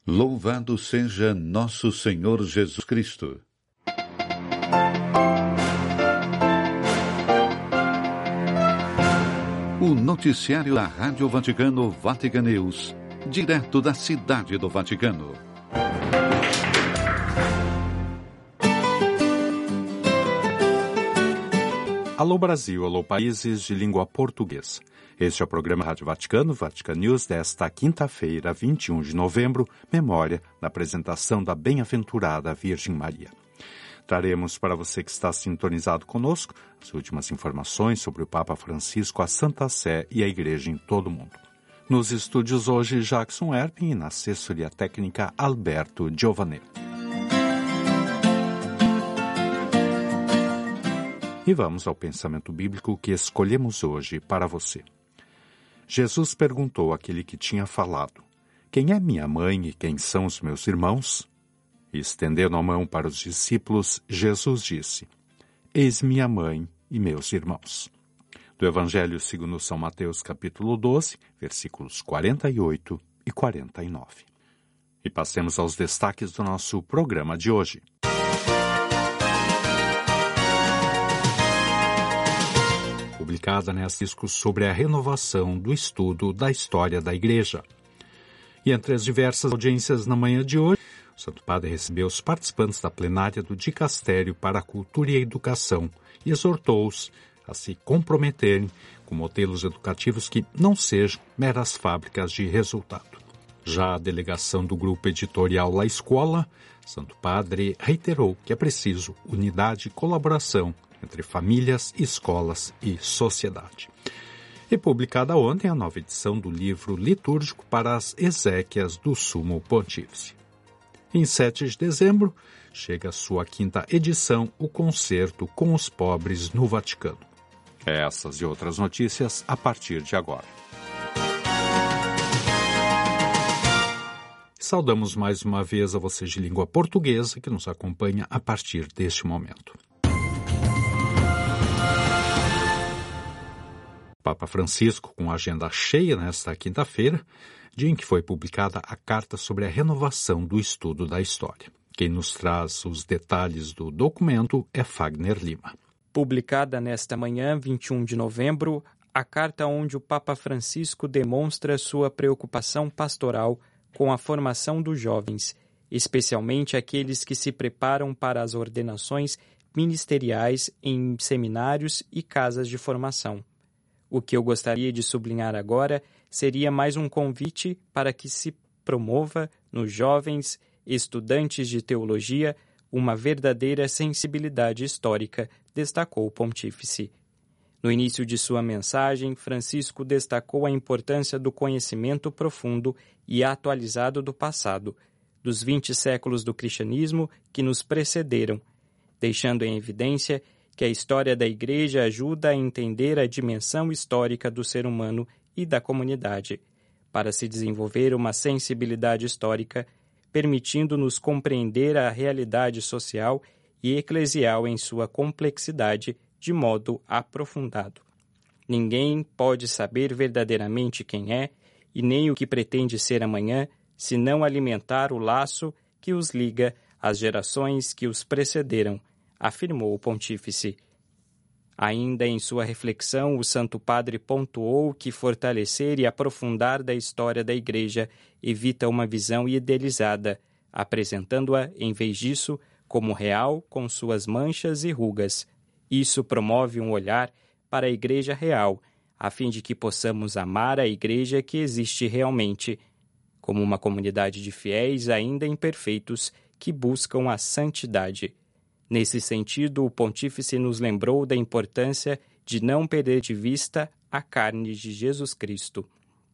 Louvado seja nosso Senhor Jesus Cristo. O noticiário da Rádio Vaticano, Vatican News, direto da Cidade do Vaticano. Alô Brasil, alô países de língua portuguesa. Este é o programa Rádio Vaticano, Vatican News, desta quinta-feira, 21 de novembro, memória da apresentação da Bem-aventurada Virgem Maria. Traremos para você que está sintonizado conosco as últimas informações sobre o Papa Francisco, a Santa Sé e a Igreja em todo o mundo. Nos estúdios hoje, Jackson Erpin e na assessoria técnica, Alberto Giovanelli. E vamos ao pensamento bíblico que escolhemos hoje para você. Jesus perguntou àquele que tinha falado: "Quem é minha mãe e quem são os meus irmãos?" E estendendo a mão para os discípulos, Jesus disse: "Eis minha mãe e meus irmãos." Do Evangelho segundo São Mateus, capítulo 12, versículos 48 e 49. E passemos aos destaques do nosso programa de hoje. Publicada nesta discussão sobre a renovação do estudo da história da Igreja. E entre as diversas audiências na manhã de hoje, o Santo Padre recebeu os participantes da plenária do Dicastério para a Cultura e a Educação e exortou-os a se comprometerem com modelos educativos que não sejam meras fábricas de resultado. Já a delegação do grupo editorial La Escola, Santo Padre reiterou que é preciso unidade e colaboração entre famílias, escolas e sociedade. E publicada ontem a nova edição do livro litúrgico para as exéquias do Sumo Pontífice. Em 7 de dezembro, chega a sua 5ª edição, o Concerto com os Pobres no Vaticano. Essas e outras notícias a partir de agora. Saudamos mais uma vez a vocês de língua portuguesa que nos acompanha a partir deste momento. Papa Francisco, com a agenda cheia nesta quinta-feira, dia em que foi publicada a carta sobre a renovação do estudo da história. Quem nos traz os detalhes do documento é Fagner Lima. Publicada nesta manhã, 21 de novembro, a carta onde o Papa Francisco demonstra sua preocupação pastoral com a formação dos jovens, especialmente aqueles que se preparam para as ordenações ministeriais em seminários e casas de formação. O que eu gostaria de sublinhar agora seria mais um convite para que se promova nos jovens estudantes de teologia uma verdadeira sensibilidade histórica, destacou o pontífice. No início de sua mensagem, Francisco destacou a importância do conhecimento profundo e atualizado do passado, dos 20 séculos do cristianismo que nos precederam, deixando em evidência que a história da Igreja ajuda a entender a dimensão histórica do ser humano e da comunidade, para se desenvolver uma sensibilidade histórica, permitindo-nos compreender a realidade social e eclesial em sua complexidade de modo aprofundado. Ninguém pode saber verdadeiramente quem é e nem o que pretende ser amanhã, se não alimentar o laço que os liga às gerações que os precederam, afirmou o pontífice. Ainda em sua reflexão, o Santo Padre pontuou que fortalecer e aprofundar da história da Igreja evita uma visão idealizada, apresentando-a, em vez disso, como real com suas manchas e rugas. Isso promove um olhar para a Igreja real, a fim de que possamos amar a Igreja que existe realmente, como uma comunidade de fiéis ainda imperfeitos que buscam a santidade. Nesse sentido, o pontífice nos lembrou da importância de não perder de vista a carne de Jesus Cristo.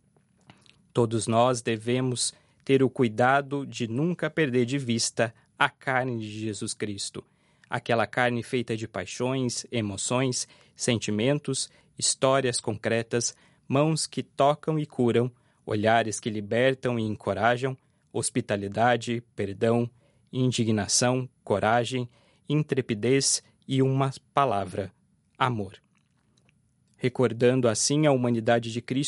Todos nós devemos ter o cuidado de nunca perder de vista a carne de Jesus Cristo, aquela carne feita de paixões, emoções, sentimentos, histórias concretas, mãos que tocam e curam, olhares que libertam e encorajam, hospitalidade, perdão, indignação, coragem, intrepidez e uma palavra: amor. Recordando assim a humanidade de Cristo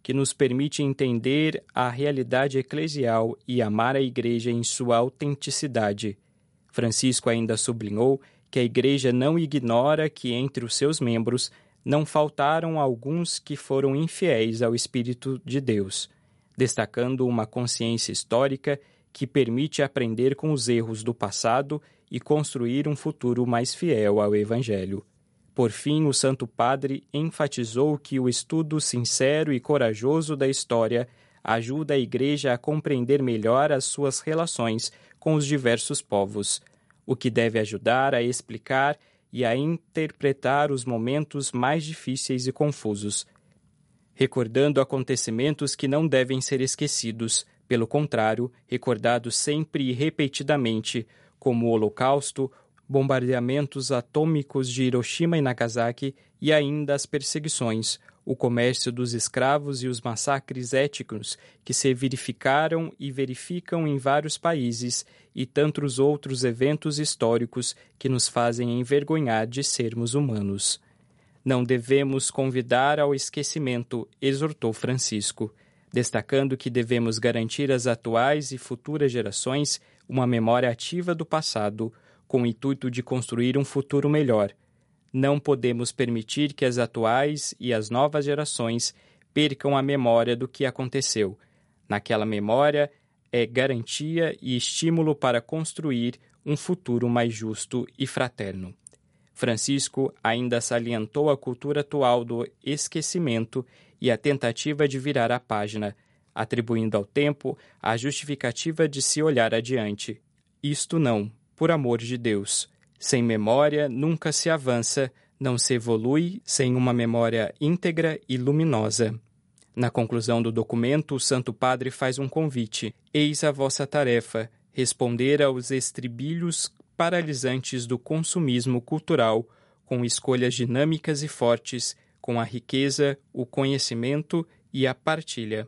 que nos permite entender a realidade eclesial e amar a Igreja em sua autenticidade. Francisco ainda sublinhou que a Igreja não ignora que entre os seus membros não faltaram alguns que foram infiéis ao Espírito de Deus, destacando uma consciência histórica que permite aprender com os erros do passado e construir um futuro mais fiel ao Evangelho. Por fim, o Santo Padre enfatizou que o estudo sincero e corajoso da história ajuda a Igreja a compreender melhor as suas relações com os diversos povos, o que deve ajudar a explicar e a interpretar os momentos mais difíceis e confusos, recordando acontecimentos que não devem ser esquecidos, pelo contrário, recordados sempre e repetidamente, como o Holocausto, bombardeamentos atômicos de Hiroshima e Nagasaki e ainda as perseguições, o comércio dos escravos e os massacres étnicos que se verificaram e verificam em vários países e tantos outros eventos históricos que nos fazem envergonhar de sermos humanos. Não devemos convidar ao esquecimento, exortou Francisco, destacando que devemos garantir às atuais e futuras gerações uma memória ativa do passado, com o intuito de construir um futuro melhor. Não podemos permitir que as atuais e as novas gerações percam a memória do que aconteceu. Naquela memória é garantia e estímulo para construir um futuro mais justo e fraterno. Francisco ainda salientou a cultura atual do esquecimento e a tentativa de virar a página, atribuindo ao tempo a justificativa de se olhar adiante. Isto não, por amor de Deus. Sem memória nunca se avança, não se evolui sem uma memória íntegra e luminosa. Na conclusão do documento, o Santo Padre faz um convite. Eis a vossa tarefa, responder aos estribilhos paralisantes do consumismo cultural, com escolhas dinâmicas e fortes, com a riqueza, o conhecimento e a partilha.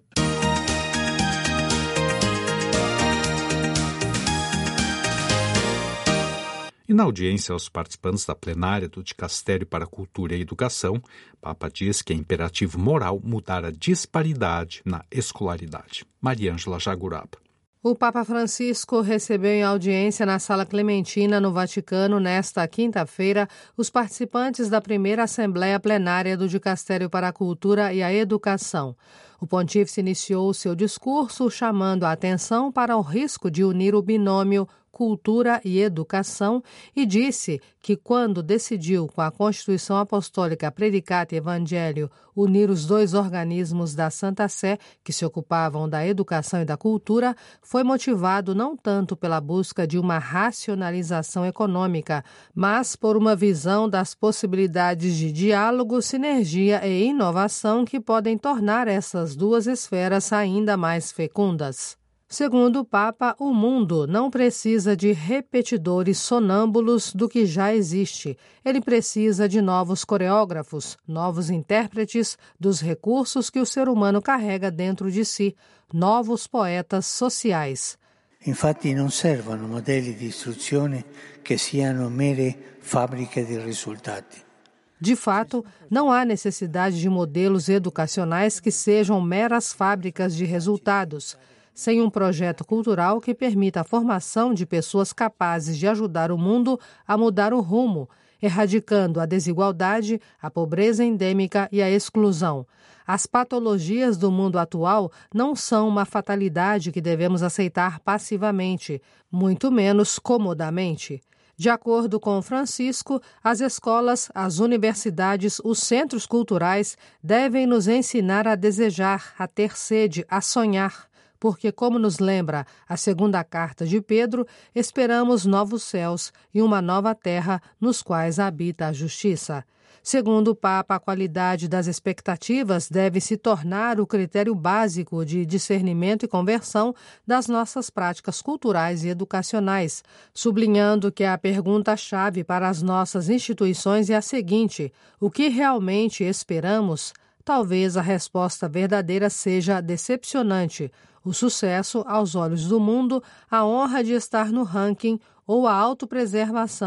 E na audiência aos participantes da plenária do Dicastério para a Cultura e a Educação, o Papa diz que é imperativo moral mudar a disparidade na escolaridade. Mariângela Jaguraba. O Papa Francisco recebeu em audiência na Sala Clementina, no Vaticano, nesta quinta-feira, os participantes da primeira Assembleia Plenária do Dicastério para a Cultura e a Educação. O pontífice iniciou o seu discurso chamando a atenção para o risco de unir o binômio cultura e educação e disse que quando decidiu com a Constituição Apostólica Predicate Evangelho unir os dois organismos da Santa Sé que se ocupavam da educação e da cultura, foi motivado não tanto pela busca de uma racionalização econômica, mas por uma visão das possibilidades de diálogo, sinergia e inovação que podem tornar essas duas esferas ainda mais fecundas. Segundo o Papa, o mundo não precisa de repetidores sonâmbulos do que já existe. Ele precisa de novos coreógrafos, novos intérpretes dos recursos que o ser humano carrega dentro de si, novos poetas sociais. Infatti non servono modelli di istruzione che siano mere fabbriche di risultati. De fato, não há necessidade de modelos educacionais que sejam meras fábricas de resultados. Sem um projeto cultural que permita a formação de pessoas capazes de ajudar o mundo a mudar o rumo, erradicando a desigualdade, a pobreza endêmica e a exclusão. As patologias do mundo atual não são uma fatalidade que devemos aceitar passivamente, muito menos comodamente. De acordo com Francisco, as escolas, as universidades, os centros culturais devem nos ensinar a desejar, a ter sede, a sonhar. Porque, como nos lembra a segunda carta de Pedro, esperamos novos céus e uma nova terra nos quais habita a justiça. Segundo o Papa, a qualidade das expectativas deve se tornar o critério básico de discernimento e conversão das nossas práticas culturais e educacionais, sublinhando que a pergunta-chave para as nossas instituições é a seguinte: o que realmente esperamos? Talvez a resposta verdadeira seja decepcionante. O sucesso, aos olhos do mundo, a honra de estar no ranking ou a autopreservação.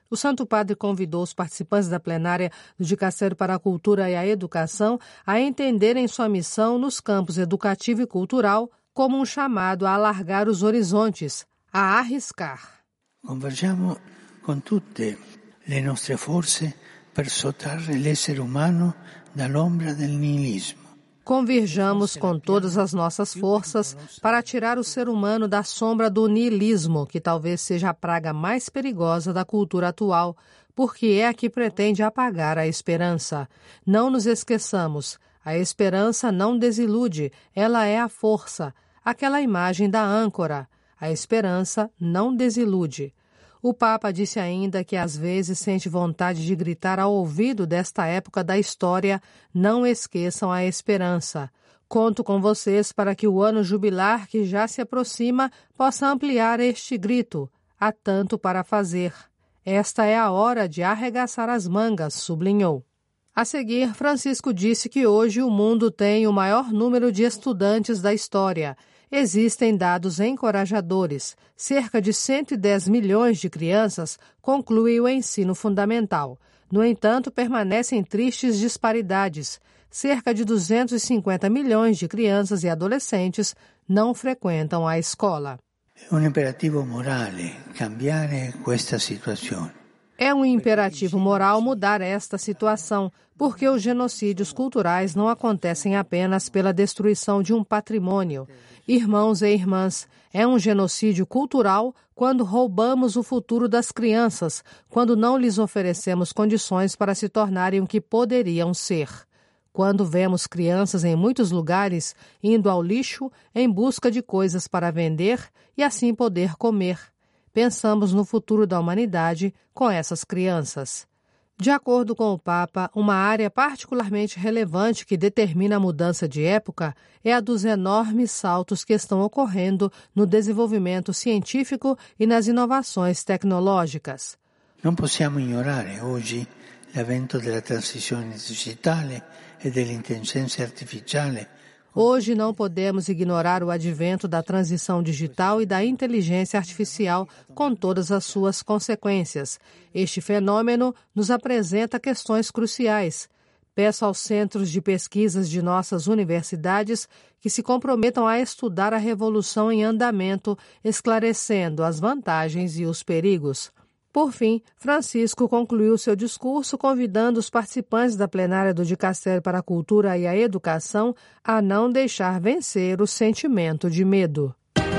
O Santo Padre convidou os participantes da plenária do Dicastério para a Cultura e a Educação a entenderem sua missão nos campos educativo e cultural como um chamado a alargar os horizontes, a arriscar. Convergiamo con tutte le nostre forze per sottrarre l'essere umano dall'ombra del niilismo. Converjamos com todas as nossas forças para tirar o ser humano da sombra do niilismo, que talvez seja a praga mais perigosa da cultura atual, porque é a que pretende apagar a esperança. Não nos esqueçamos, a esperança não desilude, ela é a força, aquela imagem da âncora. A esperança não desilude. O Papa disse ainda que às vezes sente vontade de gritar ao ouvido desta época da história: não esqueçam a esperança. Conto com vocês para que o ano jubilar que já se aproxima possa ampliar este grito. Há tanto para fazer. Esta é a hora de arregaçar as mangas, sublinhou. A seguir, Francisco disse que hoje o mundo tem o maior número de estudantes da história. Existem dados encorajadores. Cerca de 110 milhões de crianças concluem o ensino fundamental. No entanto, permanecem tristes disparidades. Cerca de 250 milhões de crianças e adolescentes não frequentam a escola. É um imperativo moral cambiare questa situazione. É um imperativo moral mudar esta situação, porque os genocídios culturais não acontecem apenas pela destruição de um patrimônio. Irmãos e irmãs, é um genocídio cultural quando roubamos o futuro das crianças, quando não lhes oferecemos condições para se tornarem o que poderiam ser. Quando vemos crianças em muitos lugares indo ao lixo em busca de coisas para vender e assim poder comer. Pensamos no futuro da humanidade com essas crianças. De acordo com o Papa, uma área particularmente relevante que determina a mudança de época é a dos enormes saltos que estão ocorrendo no desenvolvimento científico e nas inovações tecnológicas. Não possiamo ignorare oggi l'avvento della transizione digitale e dell'intelligenza artificiale. Hoje não podemos ignorar o advento da transição digital e da inteligência artificial com todas as suas consequências. Este fenômeno nos apresenta questões cruciais. Peço aos centros de pesquisas de nossas universidades que se comprometam a estudar a revolução em andamento, esclarecendo as vantagens e os perigos. Por fim, Francisco concluiu seu discurso convidando os participantes da plenária do Dicastério para a Cultura e a Educação a não deixar vencer o sentimento de medo.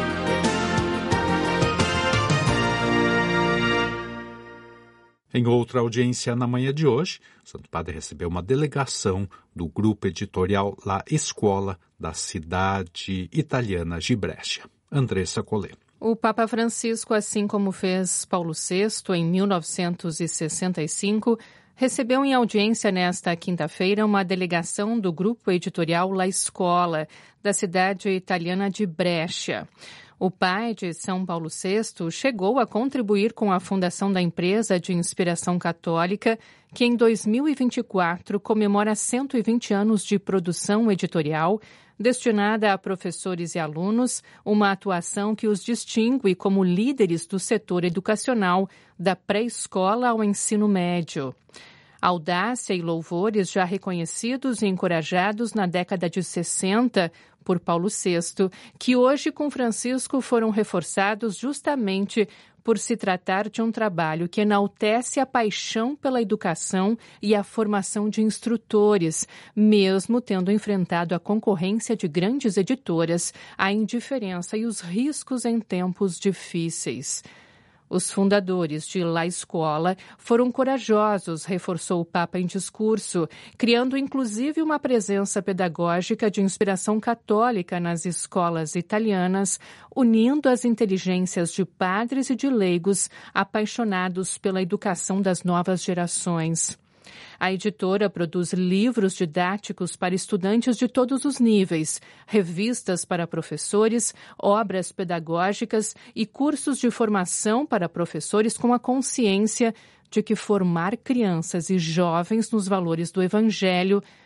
Em outra audiência na manhã de hoje, o Santo Padre recebeu uma delegação do grupo editorial La Scuola da cidade italiana de Brescia. Andressa Collet. O Papa Francisco, assim como fez Paulo VI em 1965, recebeu em audiência nesta quinta-feira uma delegação do grupo editorial La Scuola, da cidade italiana de Brescia. O pai de São Paulo VI chegou a contribuir com a fundação da empresa de inspiração católica, que em 2024 comemora 120 anos de produção editorial, destinada a professores e alunos, uma atuação que os distingue como líderes do setor educacional, da pré-escola ao ensino médio. Audácia e louvores já reconhecidos e encorajados na década de 60 por Paulo VI, que hoje com Francisco foram reforçados justamente por se tratar de um trabalho que enaltece a paixão pela educação e a formação de instrutores, mesmo tendo enfrentado a concorrência de grandes editoras, a indiferença e os riscos em tempos difíceis. Os fundadores de La Scuola foram corajosos, reforçou o Papa em discurso, criando inclusive uma presença pedagógica de inspiração católica nas escolas italianas, unindo as inteligências de padres e de leigos apaixonados pela educação das novas gerações. A editora produz livros didáticos para estudantes de todos os níveis, revistas para professores, obras pedagógicas e cursos de formação para professores com a consciência de que formar crianças e jovens nos valores do Evangelho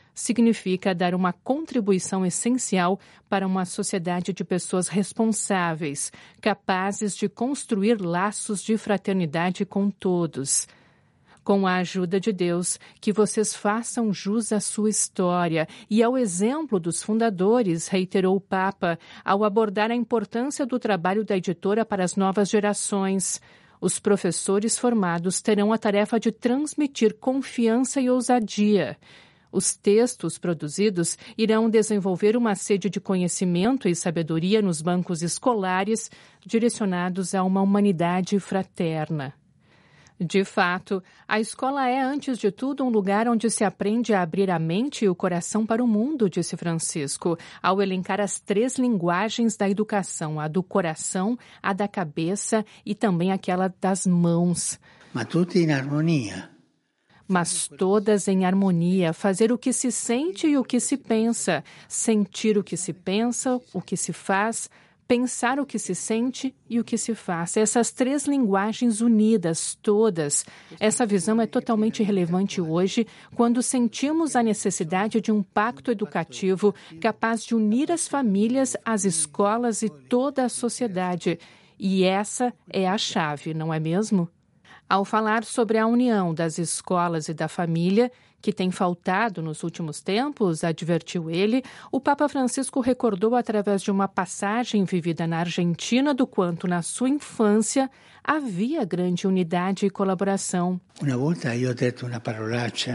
significa dar uma contribuição essencial para uma sociedade de pessoas responsáveis, capazes de construir laços de fraternidade com todos. Com a ajuda de Deus, que vocês façam jus à sua história e ao exemplo dos fundadores, reiterou o Papa, ao abordar a importância do trabalho da editora para as novas gerações. Os professores formados terão a tarefa de transmitir confiança e ousadia. Os textos produzidos irão desenvolver uma sede de conhecimento e sabedoria nos bancos escolares, direcionados a uma humanidade fraterna. De fato, a escola é, antes de tudo, um lugar onde se aprende a abrir a mente e o coração para o mundo, disse Francisco, ao elencar as 3 linguagens da educação, a do coração, a da cabeça e também aquela das mãos. Mas tudo em harmonia. Mas todas em harmonia, fazer o que se sente e o que se pensa, sentir o que se pensa, o que se faz, pensar o que se sente e o que se faz. Essas 3 linguagens unidas, todas. Essa visão é totalmente relevante hoje, quando sentimos a necessidade de um pacto educativo capaz de unir as famílias, as escolas e toda a sociedade. E essa é a chave, não é mesmo? Ao falar sobre a união das escolas e da família, que tem faltado nos últimos tempos, advertiu ele, o Papa Francisco recordou através de uma passagem vivida na Argentina do quanto, na sua infância, havia grande unidade e colaboração. Uma volta eu detto uma parolaccia,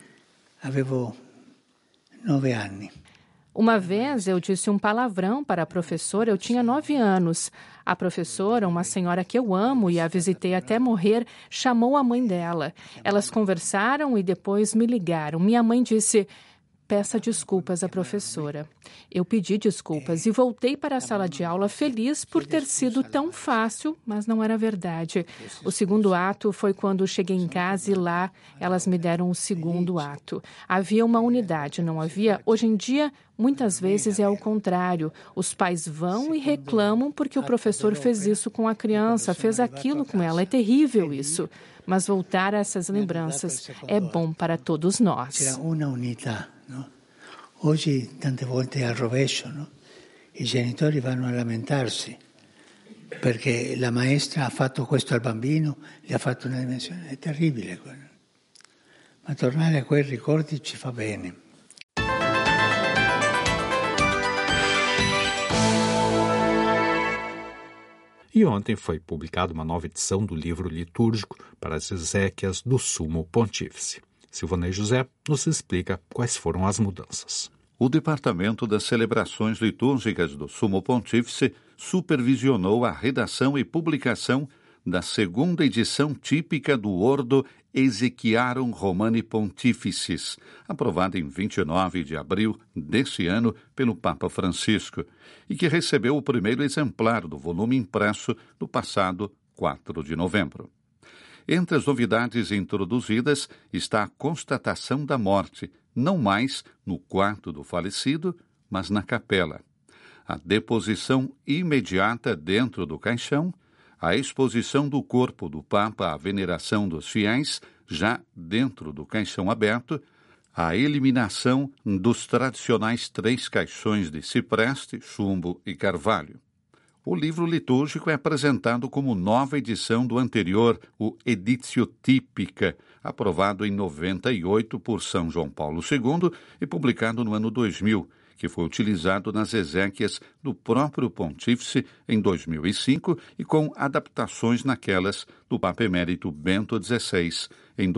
avevo 9 anni. Uma vez eu disse um palavrão para a professora, eu tinha 9 anos. A professora, uma senhora que eu amo e a visitei até morrer, chamou a mãe dela. Elas conversaram e depois me ligaram. Minha mãe disse: peça desculpas à professora. Eu pedi desculpas e voltei para a sala de aula feliz por ter sido tão fácil, mas não era verdade. O segundo ato foi quando cheguei em casa e lá elas me deram o segundo ato. Havia uma unidade, não havia? Hoje em dia, muitas vezes é ao contrário. Os pais vão e reclamam porque o professor fez isso com a criança, fez aquilo com ela. É terrível isso. Mas voltar a essas lembranças é bom para todos nós. C'era uma unità, no? Hoje, tante volte è al rovescio, no? I genitori vanno a lamentarsi perché la maestra ha fatto questo al bambino, gli ha fatto una dimensione. È terribile quello. Ma tornare a quei ricordi ci fa bene. E ontem foi publicada uma nova edição do livro litúrgico para as exéquias do Sumo Pontífice. Silvanei José nos explica quais foram as mudanças. O Departamento das Celebrações Litúrgicas do Sumo Pontífice supervisionou a redação e publicação da 2ª edição típica do Ordo Exequiarum Romani Pontificis, aprovada em 29 de abril deste ano pelo Papa Francisco, e que recebeu o primeiro exemplar do volume impresso no passado 4 de novembro. Entre as novidades introduzidas está a constatação da morte, não mais no quarto do falecido, mas na capela, a deposição imediata dentro do caixão, a exposição do corpo do Papa à veneração dos fiéis, já dentro do caixão aberto, a eliminação dos tradicionais 3 caixões de cipreste, chumbo e carvalho. O livro litúrgico é apresentado como nova edição do anterior, o Editio Típica, aprovado em 98 por São João Paulo II e publicado no ano 2000, que foi utilizado nas exéquias do próprio Pontífice em 2005 e com adaptações naquelas do Papa Emérito Bento XVI em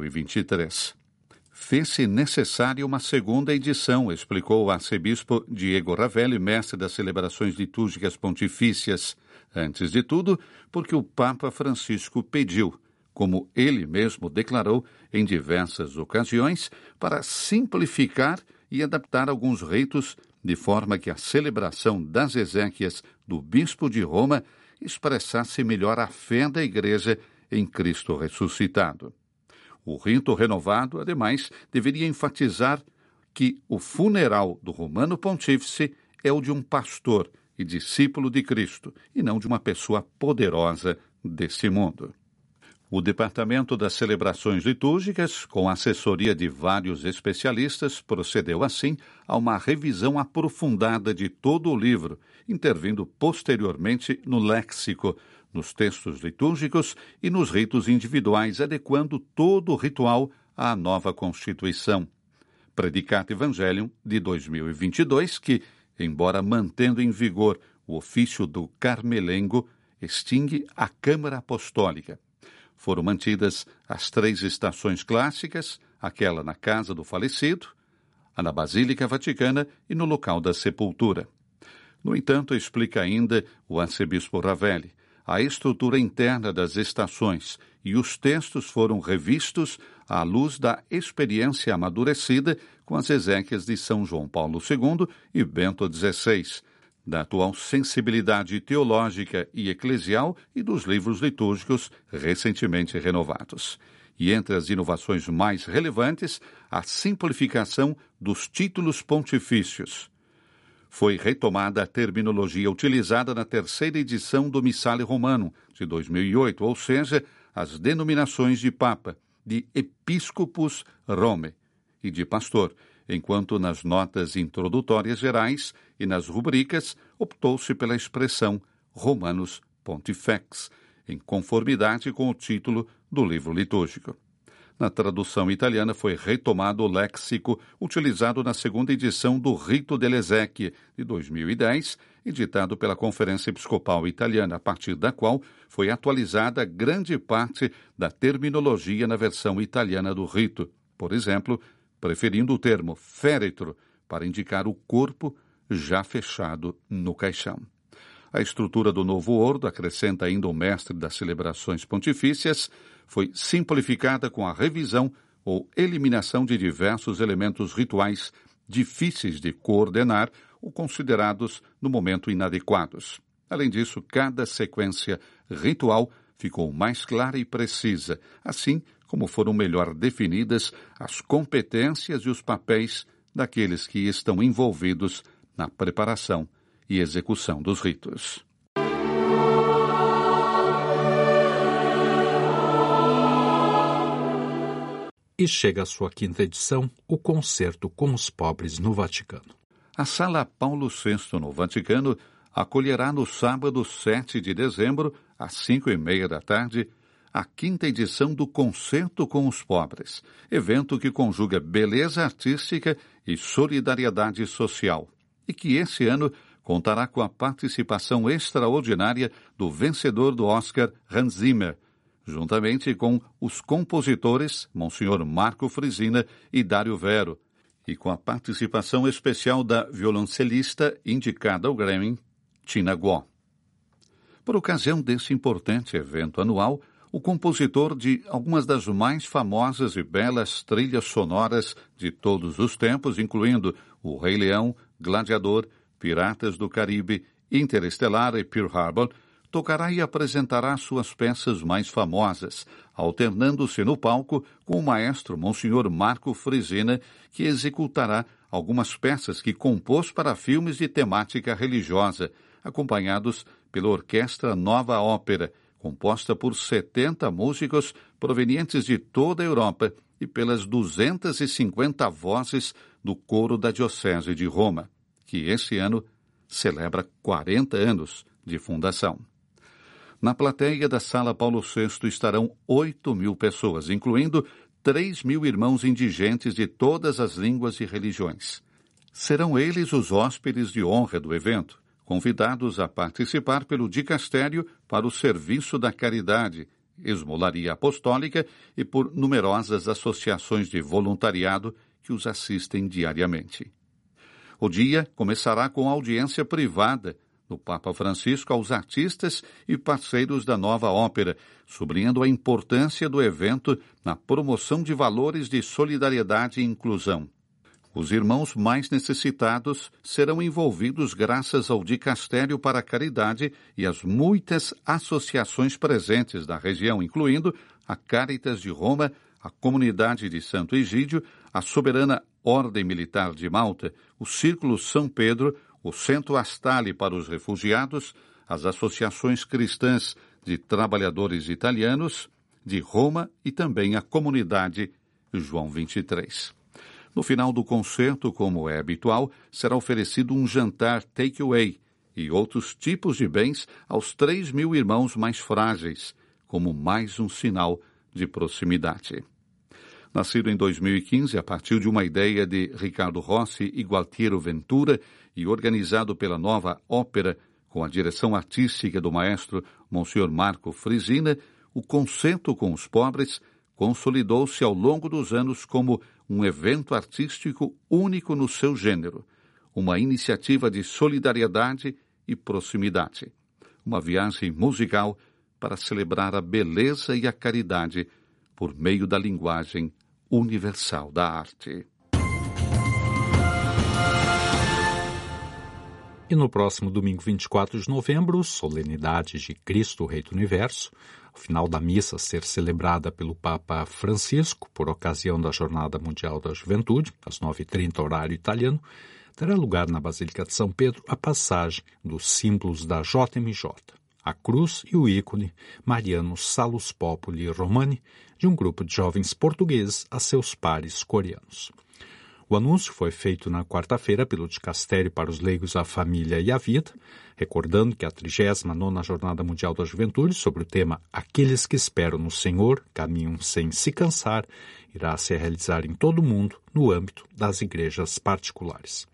2023. Fez-se necessária uma 2ª edição, explicou o arcebispo Diego Ravelli, mestre das celebrações litúrgicas pontifícias. Antes de tudo, porque o Papa Francisco pediu, como ele mesmo declarou em diversas ocasiões, para simplificar e adaptar alguns ritos, de forma que a celebração das exéquias do Bispo de Roma expressasse melhor a fé da Igreja em Cristo ressuscitado. O rito renovado, ademais, deveria enfatizar que o funeral do Romano Pontífice é o de um pastor e discípulo de Cristo, e não de uma pessoa poderosa deste mundo. O Departamento das Celebrações Litúrgicas, com a assessoria de vários especialistas, procedeu assim a uma revisão aprofundada de todo o livro, intervindo posteriormente no léxico, nos textos litúrgicos e nos ritos individuais, adequando todo o ritual à nova Constituição. Predicat Evangelium de 2022, que, embora mantendo em vigor o ofício do Carmelengo, extingue a Câmara Apostólica. Foram mantidas as 3 estações clássicas, aquela na casa do falecido, a na Basílica Vaticana e no local da sepultura. No entanto, explica ainda o arcebispo Ravelli, a estrutura interna das estações e os textos foram revistos à luz da experiência amadurecida com as exéquias de São João Paulo II e Bento XVI, da atual sensibilidade teológica e eclesial e dos livros litúrgicos recentemente renovados. E entre as inovações mais relevantes, a simplificação dos títulos pontifícios. Foi retomada a terminologia utilizada na 3ª edição do Missale Romanum, de 2008, ou seja, as denominações de Papa, de Episcopus Romae e de Pastor, enquanto nas notas introdutórias gerais e nas rubricas optou-se pela expressão Romanus Pontifex, em conformidade com o título do livro litúrgico. Na tradução italiana foi retomado o léxico utilizado na 2ª edição do Rito delle Esequie, de 2010, editado pela Conferência Episcopal Italiana, a partir da qual foi atualizada grande parte da terminologia na versão italiana do rito. Por exemplo, preferindo o termo féretro para indicar o corpo já fechado no caixão. A estrutura do novo ordo, acrescenta ainda o mestre das celebrações pontifícias, foi simplificada com a revisão ou eliminação de diversos elementos rituais difíceis de coordenar ou considerados no momento inadequados. Além disso, cada sequência ritual ficou mais clara e precisa, assim como foram melhor definidas as competências e os papéis daqueles que estão envolvidos na preparação e execução dos ritos. E chega à sua 5ª edição, o Concerto com os Pobres no Vaticano. A Sala Paulo VI no Vaticano acolherá no sábado 7 de dezembro, às 5h30 da tarde, a 5ª edição do Concerto com os Pobres, evento que conjuga beleza artística e solidariedade social, e que esse ano contará com a participação extraordinária do vencedor do Oscar, Hans Zimmer, juntamente com os compositores Monsenhor Marco Frisina e Dário Vero, e com a participação especial da violoncelista indicada ao Grammy, Tina Guo. Por ocasião desse importante evento anual, o compositor de algumas das mais famosas e belas trilhas sonoras de todos os tempos, incluindo O Rei Leão, Gladiador, Piratas do Caribe, Interestelar e Pearl Harbor, tocará e apresentará suas peças mais famosas, alternando-se no palco com o maestro Monsenhor Marco Frisina, que executará algumas peças que compôs para filmes de temática religiosa, acompanhados pela Orquestra Nova Ópera, composta por 70 músicos provenientes de toda a Europa e pelas 250 vozes do coro da Diocese de Roma, que esse ano celebra 40 anos de fundação. Na plateia da Sala Paulo VI estarão 8.000 pessoas, incluindo 3.000 irmãos indigentes de todas as línguas e religiões. Serão eles os hóspedes de honra do evento, convidados a participar pelo dicastério para o serviço da caridade, esmolaria apostólica e por numerosas associações de voluntariado que os assistem diariamente. O dia começará com audiência privada do Papa Francisco aos artistas e parceiros da Nova Ópera, sublinhando a importância do evento na promoção de valores de solidariedade e inclusão. Os irmãos mais necessitados serão envolvidos graças ao Dicastério para a Caridade e às muitas associações presentes na região, incluindo a Caritas de Roma, a Comunidade de Santo Egídio, a Soberana Ordem Militar de Malta, o Círculo São Pedro, o Centro Astale para os Refugiados, as associações cristãs de trabalhadores italianos, de Roma e também a comunidade João 23. No final do concerto, como é habitual, será oferecido um jantar take-away e outros tipos de bens aos 3.000 irmãos mais frágeis, como mais um sinal de proximidade. Nascido em 2015 a partir de uma ideia de Ricardo Rossi e Gualtiero Ventura e organizado pela Nova Ópera com a direção artística do maestro Monsenhor Marco Frisina, o Concerto com os Pobres consolidou-se ao longo dos anos como um evento artístico único no seu gênero, uma iniciativa de solidariedade e proximidade, uma viagem musical para celebrar a beleza e a caridade por meio da linguagem universal da arte. E no próximo domingo 24 de novembro, solenidade de Cristo Rei do Universo, ao final da missa ser celebrada pelo Papa Francisco por ocasião da Jornada Mundial da Juventude, às 9h30 horário italiano, terá lugar na Basílica de São Pedro a passagem dos símbolos da JMJ, a cruz e o ícone Mariano Salus Populi Romani, de um grupo de jovens portugueses a seus pares coreanos. O anúncio foi feito na quarta-feira pelo Dicastério para os Leigos, a Família e a Vida, recordando que a 39ª Jornada Mundial da Juventude, sobre o tema Aqueles que Esperam no Senhor, Caminham Sem Se Cansar, irá se realizar em todo o mundo no âmbito das igrejas particulares.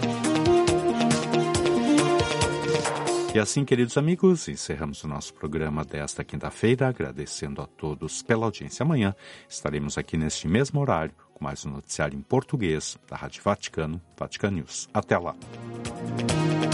E assim, queridos amigos, encerramos o nosso programa desta quinta-feira, agradecendo a todos pela audiência. Amanhã estaremos aqui neste mesmo horário com mais um noticiário em português da Rádio Vaticano, Vatican News. Até lá!